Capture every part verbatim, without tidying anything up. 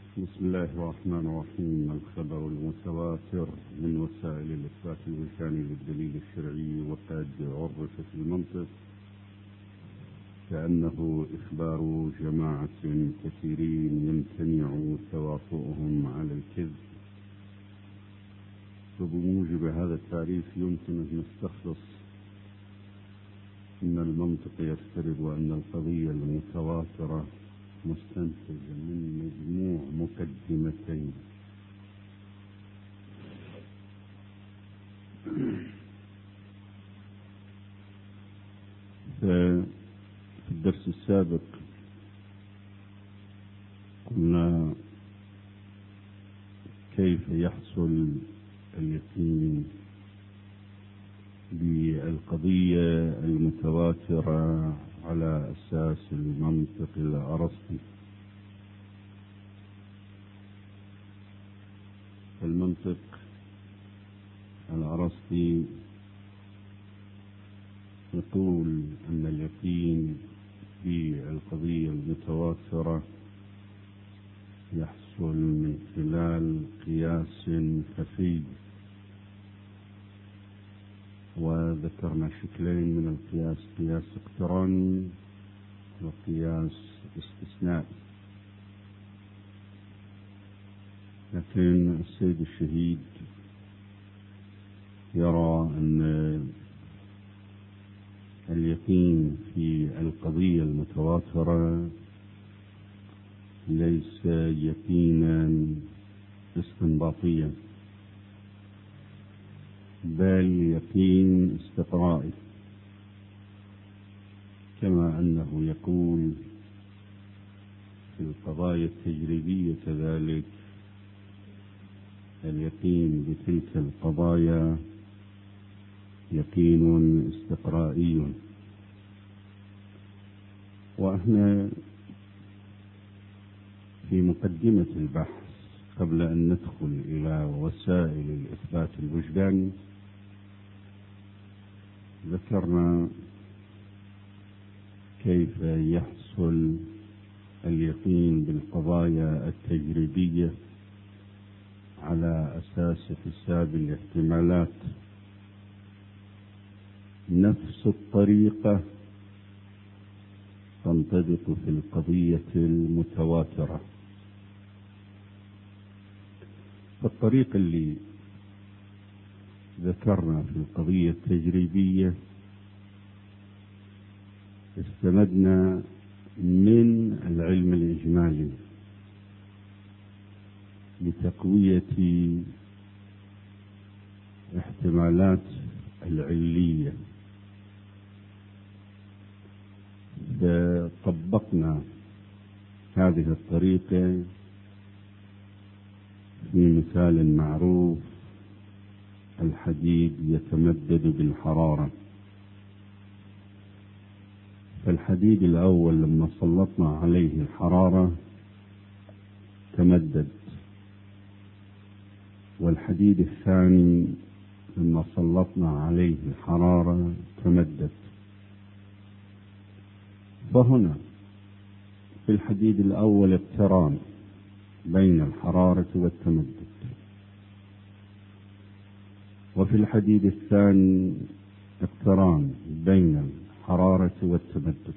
بسم الله الرحمن الرحيم. الخبر المتواتر من وسائل الإثبات الوجداني للدليل الشرعي وقد عرف في المنطق كأنه إخبار جماعة كثيرين يمتنع توافؤهم على الكذب، وبموجب هذا التعريف يمكن أن نستخلص أن المنطق يفترض أن القضية المتواترة مستنتجة من مجموع مقدمتين. في الدرس السابق قلنا كيف يحصل اليقين بالقضية المتواترة على أساس المنطق الأرسطي. المنطق الأرسطي يقول أن اليقين بالقضية المتواترة يحصل من خلال قياس خفي، وذكرنا شكلين من القياس: قياس اقتراني وقياس استثنائي. لكن السيد الشهيد يرى أن اليقين في القضية المتواترة ليس يقينا استنباطيا، بل يقين استقرائي، كما أنه يقول في القضايا التجريبية كذلك اليقين بتلك القضايا يقين استقرائي. وإحنا في مقدمة البحث قبل أن ندخل إلى وسائل الإثبات الوجداني ذكرنا كيف يحصل اليقين بالقضايا التجريبية على أساس حساب الاحتمالات. نفس الطريقة تنطبق في القضية المتواترة. فالطريقة اللي ذكرنا في القضية التجريبية استمدنا من العلم الإجمالي لتقوية احتمالات العلية، فطبقنا هذه الطريقة في مثال معروف: الحديد يتمدد بالحرارة. فالحديد الأول لما سلطنا عليه الحرارة تمدد، والحديد الثاني لما سلطنا عليه الحرارة تمدد. فهنا في الحديد الأول اقتران بين الحرارة والتمدد، وفي الحديد الثاني اقتران بين الحرارة والتمدد.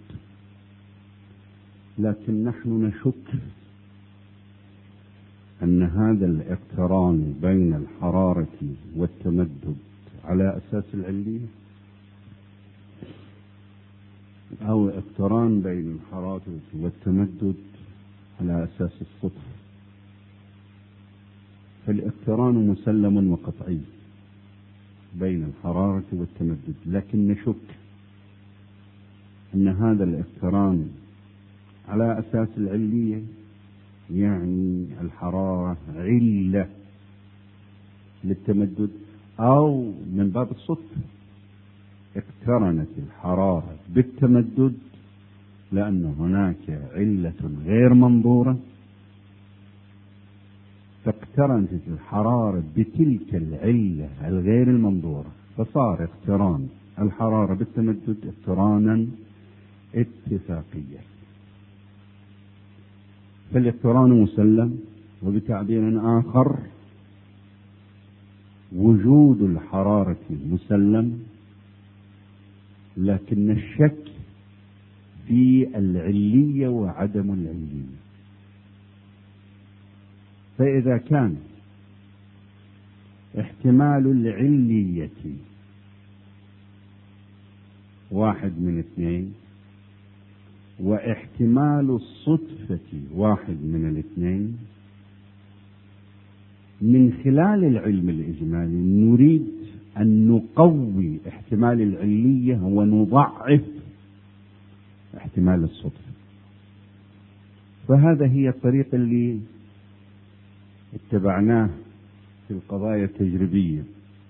لكن نحن نشك أن هذا الاقتران بين الحرارة والتمدد على أساس العلية، أو اقتران بين الحرارة والتمدد على أساس الصدفة. فالاقتران مسلم وقطعي بين الحرارة والتمدد، لكن نشك أن هذا الاقتران على أساس العلية، يعني الحرارة علة للتمدد، أو من باب الصدفة اقترنت الحرارة بالتمدد لأن هناك علة غير منظورة، فاقترنت الحرارة بتلك العلة الغير المنظورة، فصار اقتران الحرارة بالتمدد اقترانا اتفاقيا. فالاقتران مسلم وبتعبير آخر وجود الحرارة مسلم، لكن الشك في العلية وعدم العلية. فإذا كان احتمال العلية واحد من اثنين، واحتمال الصدفة واحد من الاثنين، من خلال العلم الإجمالي نريد أن نقوي احتمال العلية ونضعف احتمال الصدفة. فهذا هي الطريقة اللي اتبعناه في القضايا التجريبية،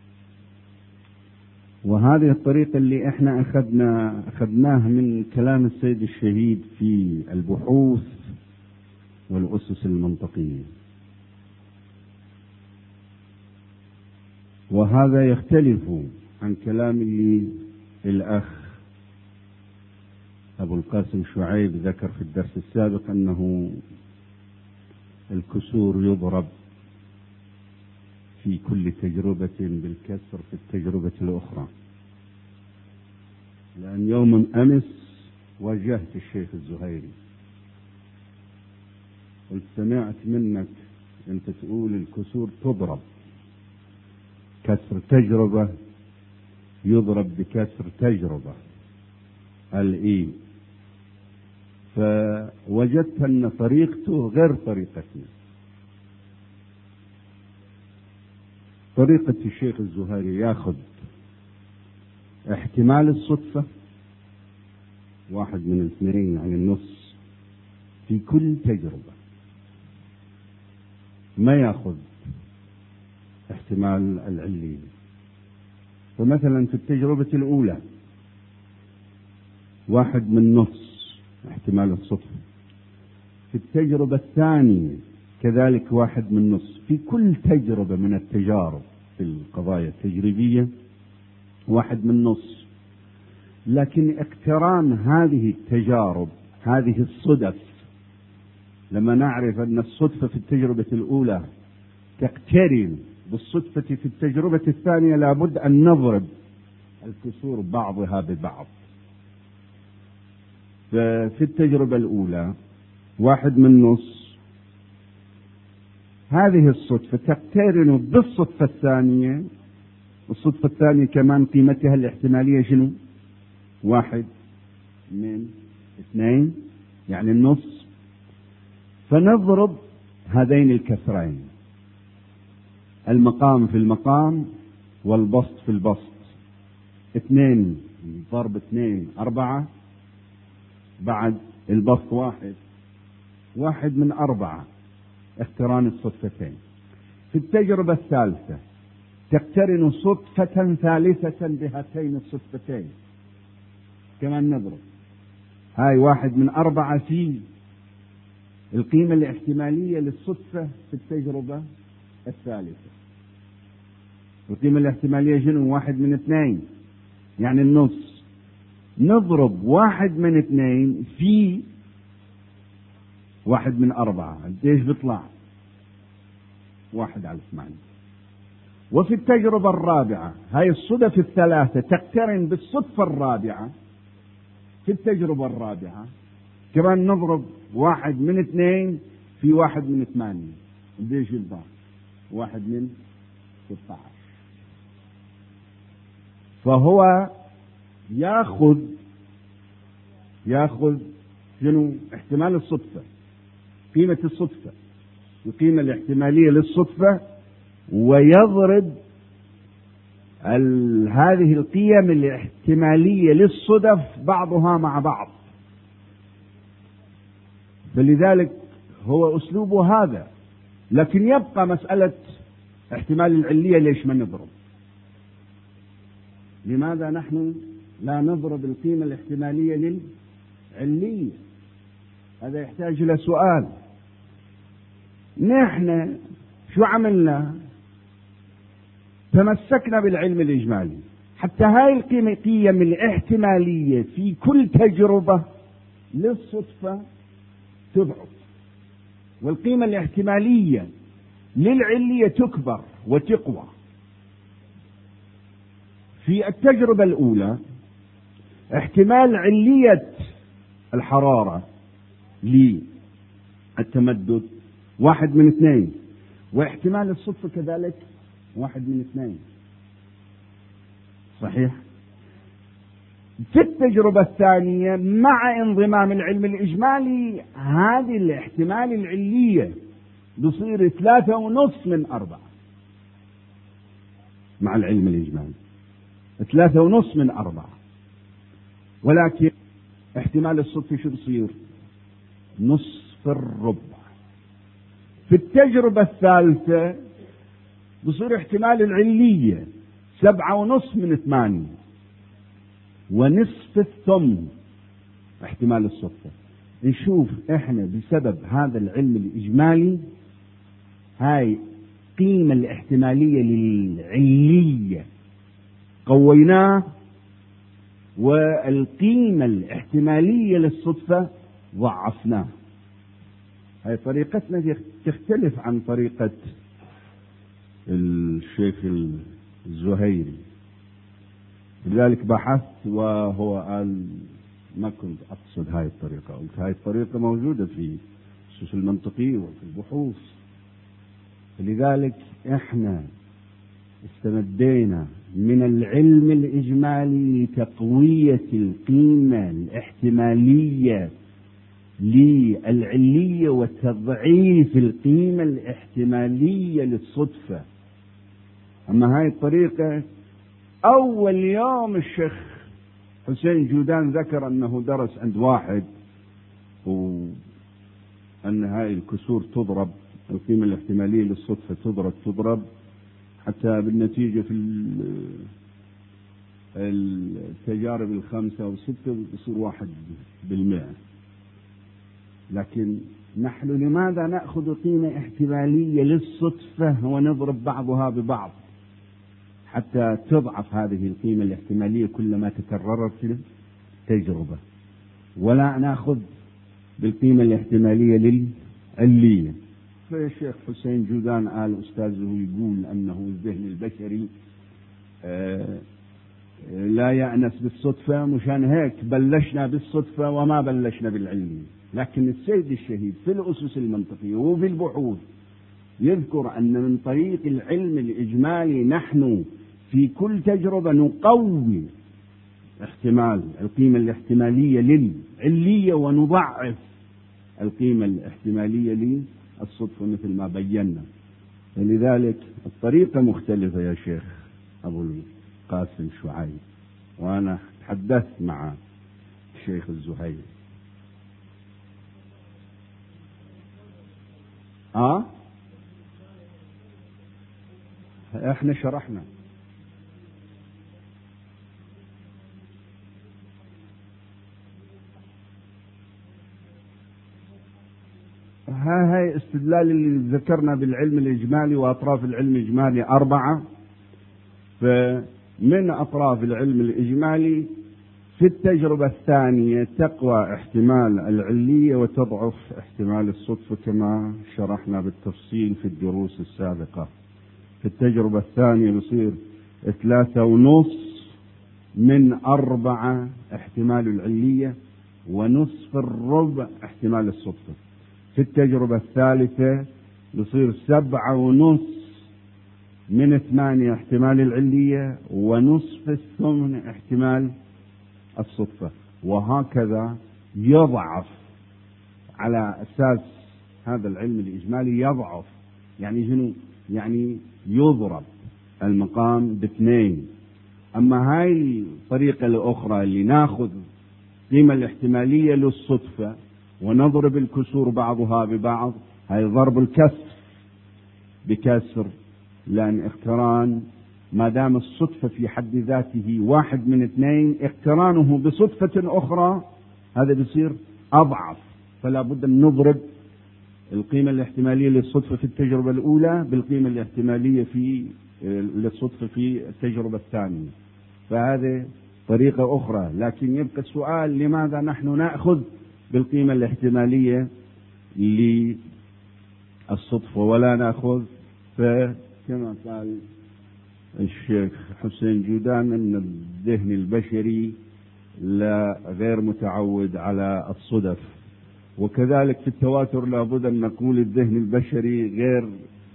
وهذه الطريقة اللي احنا أخذنا أخذناه من كلام السيد الشهيد في البحوث والأسس المنطقية. وهذا يختلف عن كلام اللي الأخ أبو القاسم شعيب ذكر في الدرس السابق أنه الكسور يضرب في كل تجربة بالكسر في التجربة الأخرى. لأن يوم أمس واجهت الشيخ الزهيري، قلت سمعت منك أنت تقول الكسور تضرب، كسر تجربة يضرب بكسر تجربة الإي، فوجدت أن طريقته غير طريقتنا. طريقة الشيخ الزهيري ياخذ احتمال الصدفة واحد من الاثنين يعني النص في كل تجربة، ما ياخذ احتمال العلية. فمثلا في التجربة الأولى واحد من نص احتمال الصدفة، في التجربة الثانية كذلك واحد من نص، في كل تجربة من التجارب في القضايا التجريبية واحد من نص. لكن اقتران هذه التجارب، هذه الصدف، لما نعرف أن الصدفة في التجربة الأولى تقترن بالصدفة في التجربة الثانية، لابد أن نضرب الكسور بعضها ببعض. ففي التجربة الأولى واحد من نص، هذه الصدفة تقترن بالصدفة الثانية، الصدفة الثانية كمان قيمتها الاحتمالية شنو؟ واحد من اثنين يعني النص. فنضرب هذين الكسرين، المقام في المقام والبسط في البسط. اثنين ضرب اثنين أربعة، بعد البسط واحد، واحد من أربعة اقتران الصدفتين. في التجربة الثالثة تقترن صدفة ثالثة بهاتين الصدفتين، كمان نضرب هاي واحد من أربعة في القيمة الاحتمالية للصدفة في التجربة الثالثة. القيمة الاحتمالية شنو؟ واحد من اثنين يعني النص. نضرب واحد من اثنين في واحد من أربعة، قديش بيطلع؟ واحد على ثمانية. وفي التجربة الرابعة هاي الصدف الثلاثة تقترن بالصدفة الرابعة، في التجربة الرابعة كمان نضرب واحد من اثنين في واحد من ثمانية، قديش يطلع؟ واحد من ستة عشر. فهو ياخذ ياخذ شنو؟ احتمال الصدفة، قيمة الصدفة، القيمة الاحتمالية للصدفة، ويضرب هذه القيم الاحتمالية للصدف بعضها مع بعض. فلذلك هو أسلوبه هذا. لكن يبقى مسألة احتمال العلية، ليش ما نضرب؟ لماذا نحن لا نضرب القيمة الاحتمالية للعلية؟ هذا يحتاج إلى سؤال. نحن شو عملنا؟ تمسكنا بالعلم الإجمالي حتى هاي القيمة قيم الاحتمالية في كل تجربة للصدفة تضعف. والقيمة الاحتمالية للعلية تكبر وتقوى. في التجربة الأولى احتمال علية الحرارة للتمدد واحد من اثنين، واحتمال الصدفة كذلك واحد من اثنين، صحيح؟ في التجربة الثانية مع انضمام العلم الإجمالي هذه الاحتمال العلية بصير ثلاثة ونصف من أربعة مع العلم الإجمالي، ثلاثة ونصف من أربعة. ولكن احتمال الصدفة شو بصير؟ نصف الربع. في التجربة الثالثة بصير احتمال العلية سبعة ونصف من ثمانية، ونصف الثمن احتمال الصدفة. نشوف احنا بسبب هذا العلم الإجمالي هاي قيمة الاحتمالية للعلية قويناه، والقيمة الاحتمالية للصدفة ضعفناه. هاي طريقتنا تختلف عن طريقة الشيخ الزهيري، لذلك بحثت وهو قال ما كنت أقصد هاي الطريقة، قلت هاي الطريقة موجودة في الأسس المنطقية وفي البحوث. لذلك احنا استمدينا من العلم الإجمالي لتقوية القيمة الاحتمالية للعلية وتضعيف القيمة الاحتمالية للصدفة. أما هاي الطريقة أول يوم الشيخ حسين جودان ذكر أنه درس عند واحد وأن هاي الكسور تضرب، القيمة الاحتمالية للصدفة تضرب تضرب حتى بالنتيجة في التجارب الخمسة والستة يصير واحد بالمئة. لكن نحن لماذا نأخذ قيمة احتمالية للصدفة ونضرب بعضها ببعض حتى تضعف هذه القيمة الاحتمالية كلما تكررت التجربة، ولا نأخذ بالقيمة الاحتمالية للعلية؟ فالشيخ حسين جودان قال أستاذه يقول أنه الذهن البشري آه لا يأنس بالصدفة، مشان هيك بلشنا بالصدفة وما بلشنا بالعلمية. لكن السيد الشهيد في الأسس المنطقية وفي البحوث يذكر أن من طريق العلم الإجمالي نحن في كل تجربة نقوي احتمال القيمة الاحتمالية للعلية ونضعف القيمة الاحتمالية للصدفة مثل ما بينا. فلذلك الطريقة مختلفة يا شيخ أبو القاسم شعيب، وأنا تحدثت مع الشيخ الزهيري. آه احنا شرحنا ها هاي استدلال اللي ذكرنا بالعلم الإجمالي، وأطراف العلم الإجمالي أربعة. فمن أطراف العلم الإجمالي في التجربة الثانية تقوى احتمال العلية وتضعف احتمال الصدفة كما شرحنا بالتفصيل في الدروس السابقة. في التجربة الثانية بصير ثلاثة ونص من أربعة احتمال العلية ونصف الربع احتمال الصدفة. في التجربة الثالثة بصير سبعة ونص من ثمانية احتمال العلية ونصف الثمن احتمال الصدفة، وهكذا يضعف على أساس هذا العلم الإجمالي يضعف. يعني شنو؟ يعني يضرب المقام باثنين. أما هاي الطريقة الأخرى اللي ناخذ قيمة الاحتمالية للصدفة ونضرب الكسور بعضها ببعض، هاي ضرب الكسر بكسر، لأن اقتران ما دام الصدفة في حد ذاته واحد من اثنين، اقترانه بصدفة أخرى هذا بيصير أضعف. فلا بد أن نضرب القيمة الاحتمالية للصدفة في التجربة الأولى بالقيمة الاحتمالية في للصدفة في التجربة الثانية. فهذه طريقة أخرى. لكن يبقى السؤال لماذا نحن نأخذ بالقيمة الاحتمالية الصدفة ولا نأخذ. فكما قال الشيخ حسين جودان أن الذهن البشري لا غير متعود على الصدف، وكذلك في التواتر لابد أن نقول الذهن البشري غير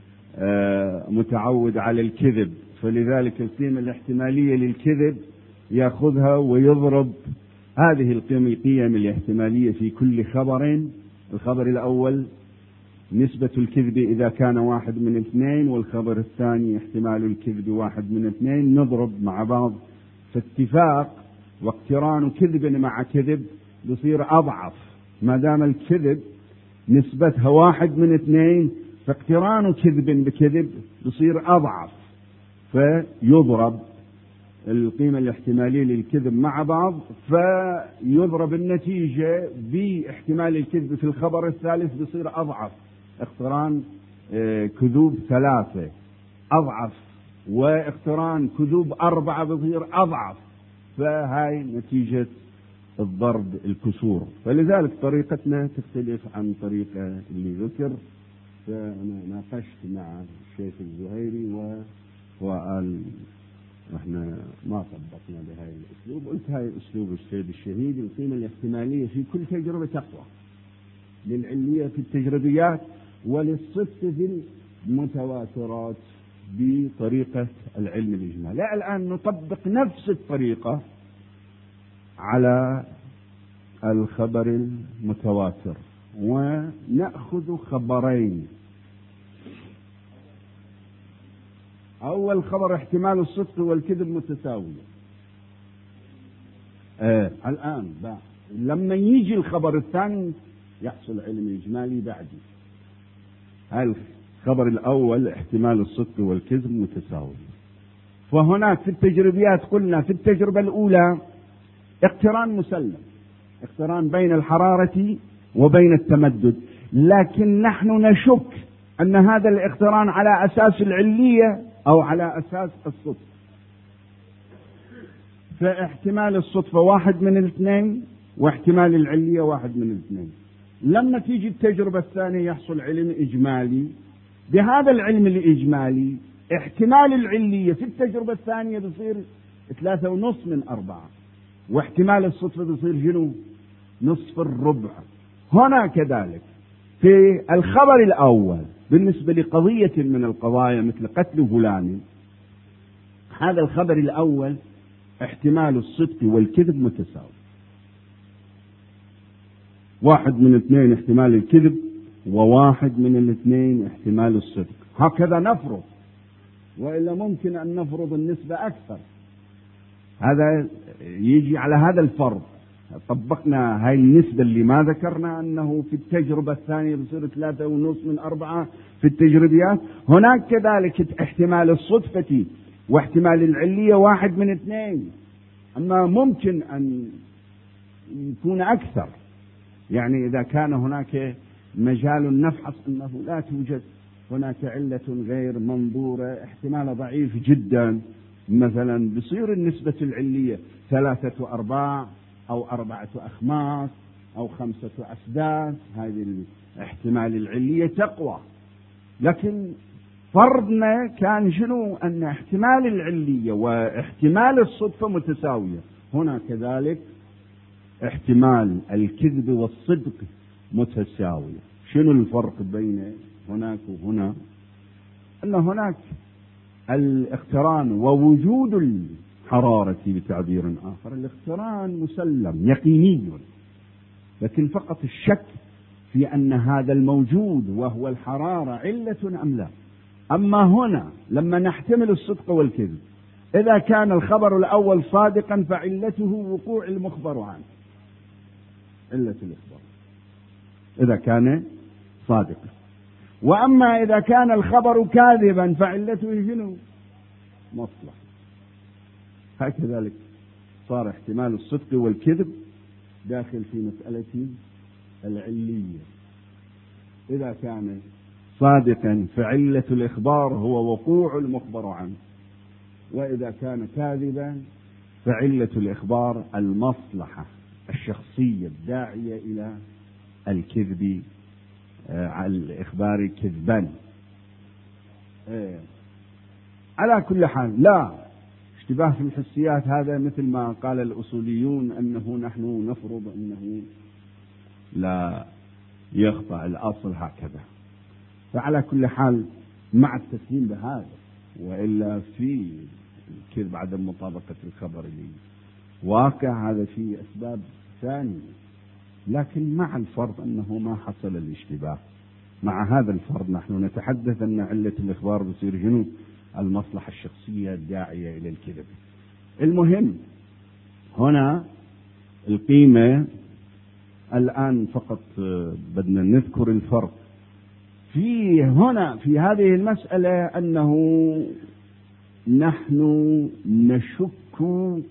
متعود على الكذب، فلذلك القيمة الاحتمالية للكذب يأخذها ويضرب هذه القيم القيم الاحتمالية في كل خبر. الخبر الأول نسبة الكذب إذا كان واحد من اثنين، والخبر الثاني احتمال الكذب واحد من اثنين، نضرب مع بعض فاتفاق واقتران كذب مع كذب يصير أضعف. ما دام الكذب نسبتها واحد من اثنين فاقتران كذب بكذب يصير أضعف، فيضرب القيمة الاحتمالية للكذب مع بعض، فيضرب النتيجة باحتمال الكذب في الخبر الثالث بيصير أضعف. اقتران كذوب ثلاثة أضعف، واقتران كذوب أربعة بيصير أضعف، فهاي نتيجة الضرب الكسور. فلذلك طريقتنا تختلف عن طريقة اللي ذكر. فأنا ناقشت مع الشيخ الزهيري وقال احنا ما طبقنا بهاي الاسلوب. قلت هاي اسلوب السيد الشهيد. القيمة الاحتمالية في كل تجربة تقوى، للعلية في التجربيات وللصدق في المتواترات بطريقة العلم الإجمالي. لا الآن نطبق نفس الطريقة على الخبر المتواتر ونأخذ خبرين. أول خبر احتمال الصدق والكذب متساوية. آه الآن بقى لما يجي الخبر الثاني يحصل علم إجمالي بعدي. الخبر الأول احتمال الصدق والكذب متساوي. فهناك في التجربيات قلنا في التجربة الأولى اقتران مسلم، اقتران بين الحرارة وبين التمدد، لكن نحن نشك أن هذا الاقتران على أساس العلية أو على أساس الصدفة. فاحتمال الصدفة واحد من الاثنين واحتمال العلية واحد من الاثنين. لما تيجي التجربة الثانية يحصل علم إجمالي. بهذا العلم الإجمالي احتمال العلية في التجربة الثانية بصير ثلاثة ونص من أربعة، واحتمال الصدفة بصير جنو نصف الربع. هنا كذلك في الخبر الأول بالنسبة لقضية من القضايا مثل قتل فلان، هذا الخبر الأول احتمال الصدق والكذب متساوي، واحد من اثنين احتمال الكذب وواحد من الاثنين احتمال الصدق. هكذا نفرض، وإلا ممكن أن نفرض النسبة أكثر. هذا يجي على هذا الفرض. طبقنا هاي النسبة اللي ما ذكرنا أنه في التجربة الثانية بصير ثلاثة ونص من أربعة في التجربيات. هناك كذلك احتمال الصدفة واحتمال العلية واحد من اثنين، أما ممكن أن يكون أكثر. يعني إذا كان هناك مجال نفحص أنه لا توجد هناك علة غير منظورة، احتمال ضعيف جدا، مثلا بصير النسبة العلية ثلاثة أرباع أو أربعة أخماس أو خمسة أسداس، هذه الاحتمال العلية تقوى. لكن فرضنا كان شنو؟ أن احتمال العلية واحتمال الصدفة متساوية. هنا كذلك احتمال الكذب والصدق متساوية. شنو الفرق بين هناك وهنا؟ أن هناك الاقتران ووجود الحرارة بتعبير آخر، الاقتران مسلم يقيني، لكن فقط الشك في أن هذا الموجود وهو الحرارة علة أم لا. أما هنا لما نحتمل الصدق والكذب، إذا كان الخبر الأول صادقا فعلته وقوع المخبر عنه، علة الإخبار إذا كان صادقا. وأما إذا كان الخبر كاذبا فعلته شنو؟ مصلحة. هكذلك صار احتمال الصدق والكذب داخل في مسألة العلية. إذا كان صادقا فعلة الإخبار هو وقوع المخبر عنه، وإذا كان كاذبا فعلة الإخبار المصلحة الشخصية الداعية إلى الكذب على الإخبار كذبا. على كل حال لا اشتباه في الحسيات، هذا مثل ما قال الأصوليون أنه نحن نفرض أنه لا يخطأ الأصل هكذا. فعلى كل حال مع التسليم بهذا، وإلا في الكذب عدم مطابقة الخبر للواقع، هذا في أسباب ثانية، لكن مع الفرض أنه ما حصل الاشتباه، مع هذا الفرض نحن نتحدث أن علة الإخبار بصير جنو المصلحة الشخصية الداعية إلى الكذب. المهم هنا القيمة الآن فقط بدنا نذكر الفرق في هنا في هذه المسألة، أنه نحن نشك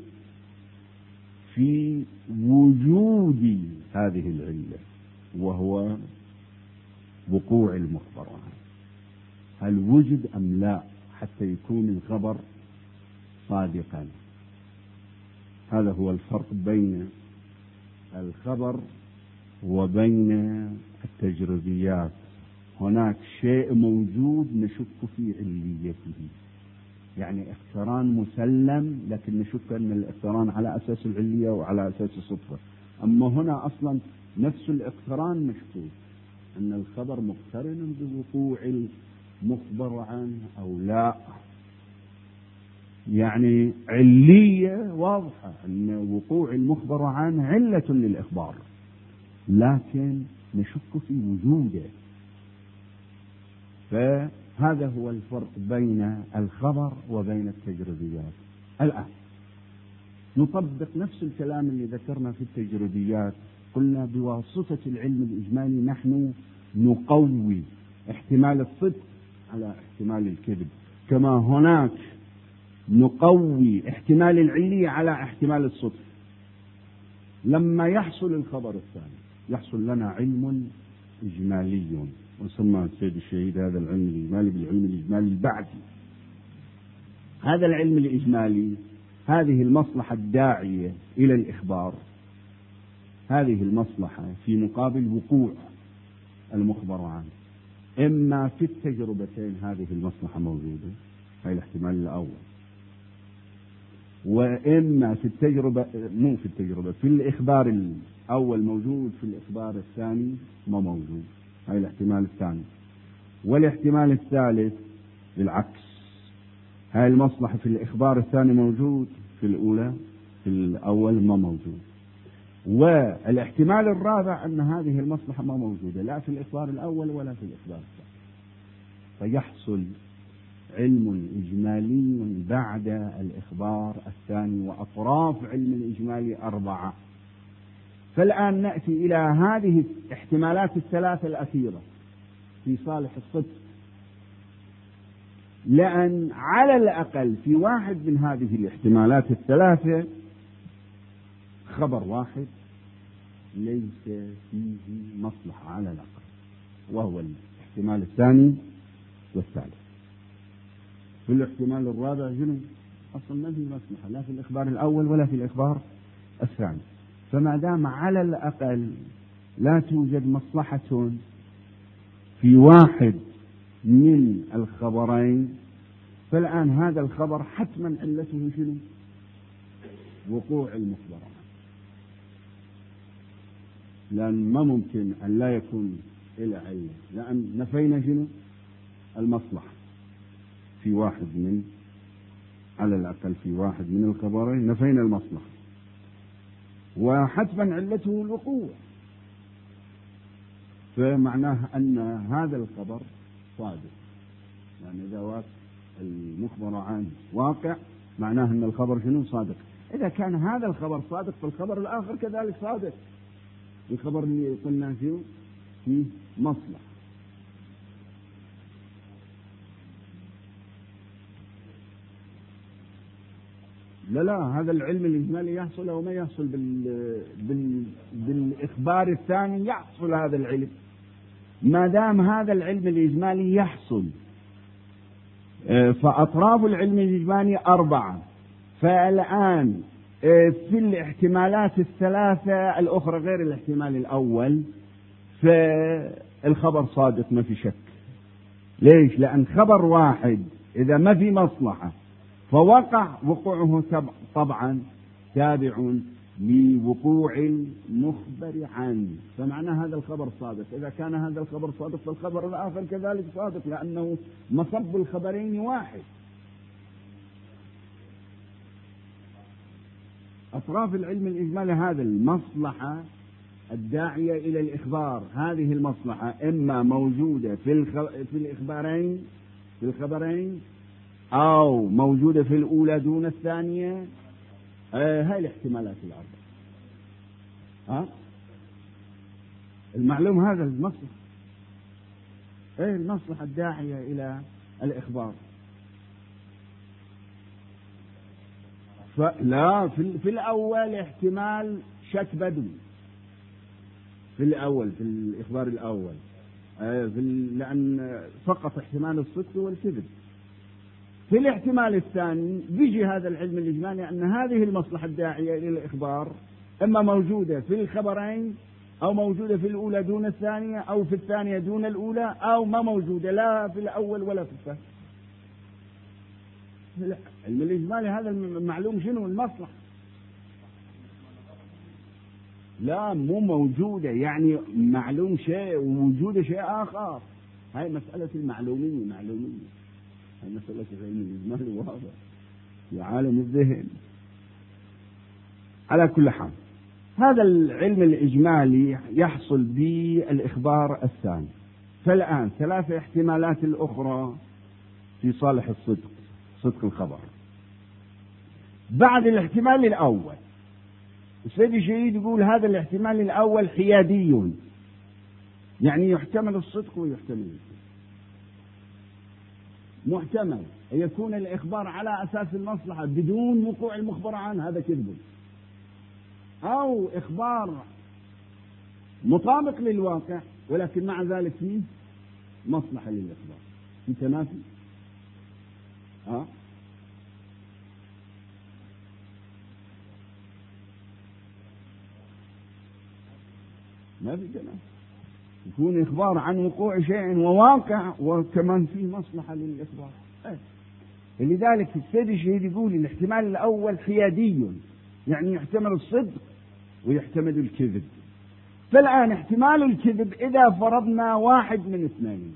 في وجود هذه العلة، وهو وقوع المخبر عنه، هل وجد أم لا حتى يكون الخبر صادقا. هذا هو الفرق بين الخبر وبين التجربيات. هناك شيء موجود نشك في عليته، يعني اقتران مسلم، لكن نشك أن الاقتران على أساس العلية وعلى أساس الصدفة. أما هنا أصلا نفس الاقتران مشكوك، أن الخبر مقترن بوقوع المخبر عنه أو لا، يعني علية واضحة أن وقوع المخبر عنه علة للإخبار، لكن نشك في وجوده. فهذا هو الفرق بين الخبر وبين التجربيات. الآن نطبق نفس الكلام اللي ذكرنا في التجربيات. قلنا بواسطة العلم الإجمالي نحن نقوي احتمال الصدق على احتمال الكذب، كما هناك نقوي احتمال العلية على احتمال الصدق. لما يحصل الخبر الثاني يحصل لنا علم إجمالي، وسمى السيد الشهيد هذا العلم الإجمالي بالعلم الإجمالي البعثي. هذا العلم الإجمالي، هذه المصلحة الداعية إلى الإخبار، هذه المصلحة في مقابل وقوع المخبر عنه. إما في التجربتين هذه المصلحة موجودة، هاي الاحتمال الأول، وإما في التجربة مو في التجربة في الإخبار الأول موجود، في الإخبار الثاني ما موجود، هاي الاحتمال الثاني. والاحتمال الثالث بالعكس، هاي المصلحة في الإخبار الثاني موجود، في الأولى في الأول ما موجود. والاحتمال الرابع أن هذه المصلحة ما موجودة لا في الإخبار الأول ولا في الإخبار الثاني، فيحصل علم إجمالي بعد الإخبار الثاني، وأطراف علم الإجمالي أربعة. فالآن نأتي إلى هذه الاحتمالات الثلاثة الأخيرة في صالح الصدق، لأن على الأقل في واحد من هذه الاحتمالات الثلاثة خبر واحد ليس فيه مصلحة على الأقل، وهو الاحتمال الثاني والثالث. في الاحتمال الرابع جنو أصلا ما في مصلحة لا في الإخبار الأول ولا في الإخبار الثاني. فما دام على الأقل لا توجد مصلحة في واحد من الخبرين، فالآن هذا الخبر حتما علته شنو؟ وقوع المخبر، لأن ما ممكن أن لا يكون إلى علة، لأن نفينا شنو؟ المصلحة في واحد من على الأقل في واحد من الخبرين نفينا المصلحة، وحتما علته الوقوع، فمعناه أن هذا الخبر صادق. يعني إذا واقع المخبر عنه واقع معناه أن الخبر شنو؟ صادق. إذا كان هذا الخبر صادق فالخبر الآخر كذلك صادق. الخبر اللي قلنا فيه فيه مصلحة. لا لا هذا العلم الإجمالي يحصل أو ما يحصل بال... بال... بالإخبار الثاني يحصل هذا العلم. ما دام هذا العلم الإجمالي يحصل، فأطراف العلم الإجمالي أربعة، فالآن في الاحتمالات الثلاثة الأخرى غير الاحتمال الأول، الخبر صادق ما في شك. ليش؟ لأن خبر واحد إذا ما في مصلحة فوقع وقوعه طبعا تابع لوقوع المخبر عنه، فمعنى هذا الخبر صادق. إذا كان هذا الخبر صادق فالخبر الآخر كذلك صادق، لأنه مصب الخبرين واحد. أطراف العلم الإجمالي هذا المصلحة الداعية إلى الإخبار، هذه المصلحة إما موجودة في الخ... في الإخبارين في الخبرين أو موجودة في الأولى دون الثانية. آه هاي الاحتمالات الأربعة. ها المعلوم هذا المصلحة، إيه المصلحة الداعية إلى الإخبار. فلا في, في الأول احتمال شك بدوي في الأول في الإخبار الأول، آه في لأن فقط احتمال الصدق والكذب. في الاحتمال الثاني بيجي هذا العلم الإجمالي أن هذه المصلحة الداعية إلى الإخبار إما موجودة في الخبرين أو موجودة في الأولى دون الثانية أو في الثانية دون الأولى أو ما موجودة لا في الأول ولا في الثاني. العلم الإجمالي هذا المعلوم شنو؟ المصلحة لا مو موجودة، يعني معلوم شيء ووجود شيء آخر. هاي مسألة المعلومية معلومية هاي مسألة العلم الإجمالي واضح في عالم الذهن. على كل حال هذا العلم الإجمالي يحصل بالإخبار الثاني. فالآن ثلاثة احتمالات الأخرى في صالح الصدق، صدق الخبر. بعد الاحتمال الأول السيد الشهيد يقول هذا الاحتمال الأول حيادي، يعني يحتمل الصدق ويحتمل الكذب. محتمل أن يكون الإخبار على أساس المصلحة بدون وقوع المخبر عنه، هذا كذب، أو إخبار مطابق للواقع ولكن مع ذلك فيه مصلحة للإخبار، في تنافي. أه؟ ما في تنافي، يكون إخبار عن وقوع شيء وواقع وكمان فيه مصلحة للإخبار. أه. لذلك السيد الشهيد يقول الاحتمال الأول حيادي، يعني يحتمل الصدق ويحتمل الكذب. فالآن احتمال الكذب إذا فرضنا واحد من اثنين،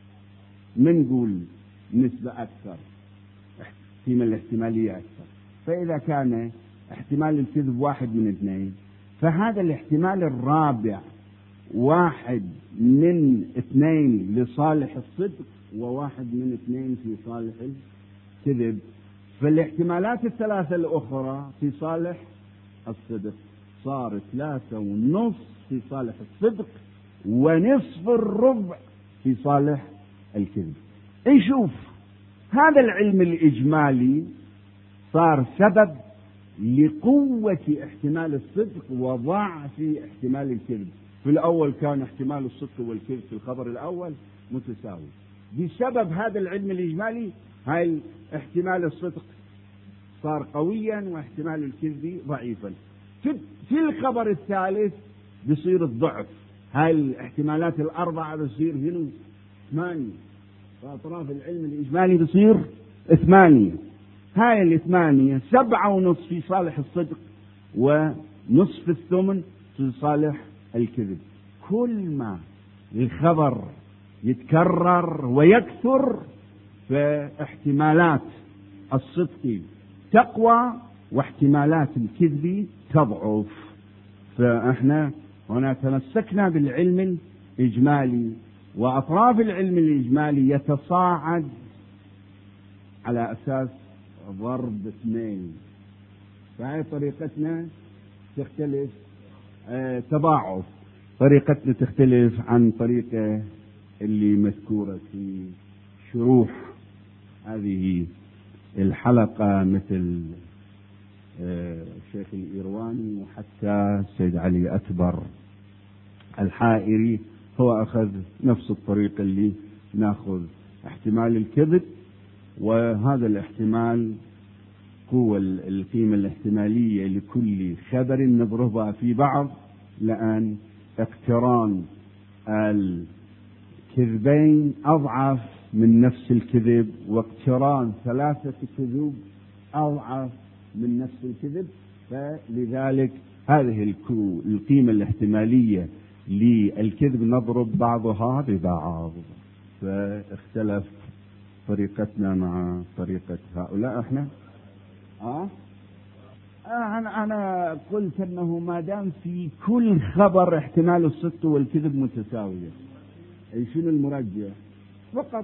منقول نسبة أكثر، قيمة الاحتمالية أكثر. فإذا كان احتمال الكذب واحد من اثنين، فهذا الاحتمال الرابع واحد من اثنين لصالح الصدق وواحد من اثنين في صالح الكذب. فالاحتمالات الثلاثة الأخرى في صالح الصدق صار ثلاثة ونصف في صالح الصدق ونصف الربع في صالح الكذب. نشوف هذا العلم الإجمالي صار سبب لقوة احتمال الصدق وضعف احتمال الكذب. في الأول كان احتمال الصدق والكذب في الخبر الأول متساوي، بسبب هذا العلم الإجمالي هاي احتمال الصدق صار قويا واحتمال الكذب ضعيفا. في الخبر الثالث بصير الضعف، هاي الاحتمالات الأربعة بصير هنا ثمانية، فأطراف العلم الإجمالي بصير ثمانية. هاي الثمانية سبعة ونصف في صالح الصدق ونصف الثمن في صالح الكذب. كل ما الخبر يتكرر ويكثر فاحتمالات الصدق تقوى واحتمالات الكذب تضعف. فاحنا هنا تمسكنا بالعلم الإجمالي، وأطراف العلم الإجمالي يتصاعد على أساس ضرب اثنين. فهي طريقتنا تختلف، اه تضاعف طريقتنا تختلف عن طريقة اللي مذكورة في شروح هذه الحلقة، مثل اه الشيخ الإيرواني وحتى السيد علي أكبر الحائري، هو أخذ نفس الطريقة اللي ناخذ احتمال الكذب، وهذا الاحتمال هو القيمة الاحتمالية لكل خبر نضربها في بعض، لأن اقتران كذبين أضعف من نفس الكذب، واقتران ثلاثة كذوب أضعف من نفس الكذب. فلذلك هذه القيمة الاحتمالية للكذب نضرب بعضها ببعض. فاختلف طريقتنا مع طريقة هؤلاء. احنا اه أنا أنا قلت أنه ما دام في كل خبر احتمال الصدق والكذب متساوية، أي شنو المرجح فقط.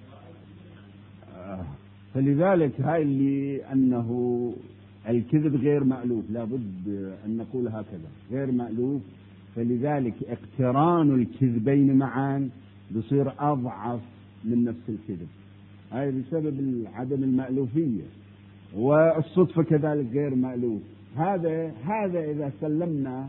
آه فلذلك هاي اللي أنه الكذب غير مألوف، لابد أن نقول هكذا غير مألوف. فلذلك اقتران الكذبين معا بصير أضعف من نفس الكذب، هاي بسبب عدم المألوفية. والصدفة كذلك غير مألوف. هذا هذا إذا سلمنا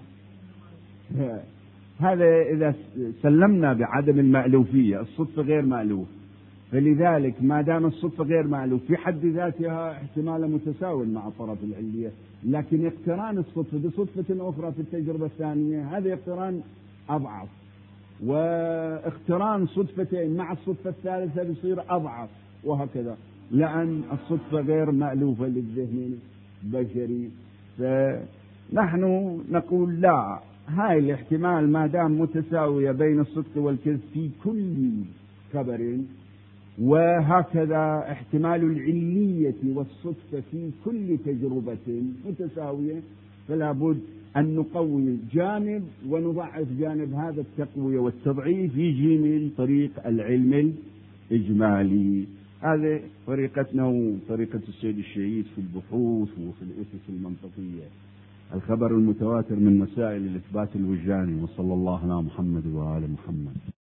هذا إذا سلمنا بعدم المألوفية، الصدفة غير مألوف. فلذلك ما دام الصدفة غير مألوف في حد ذاتها احتمال متساوي مع الطرف العلية، لكن اقتران الصدفة بصدفة أخرى في التجربة الثانية هذا اقتران أضعف، واقتران صدفتين مع الصدفة الثالثة بيصير أضعف، وهكذا، لأن الصدفة غير مألوفة للذهن البشري. فنحن نقول لا، هاي الاحتمال ما دام متساوية بين الصدق والكذب في كل خبر، وهكذا احتمال العلية والصدفة في كل تجربة متساوية، فلا بد أن نقوي جانب ونضعف جانب. هذا التقوية والتضعيف يجي من طريق العلم الإجمالي. هذه طريقتنا وطريقة السيد الشهيد في البحوث وفي الأسس المنطقية. الخبر المتواتر من مسائل الإثبات الوجداني. وصلى الله على محمد وآل محمد.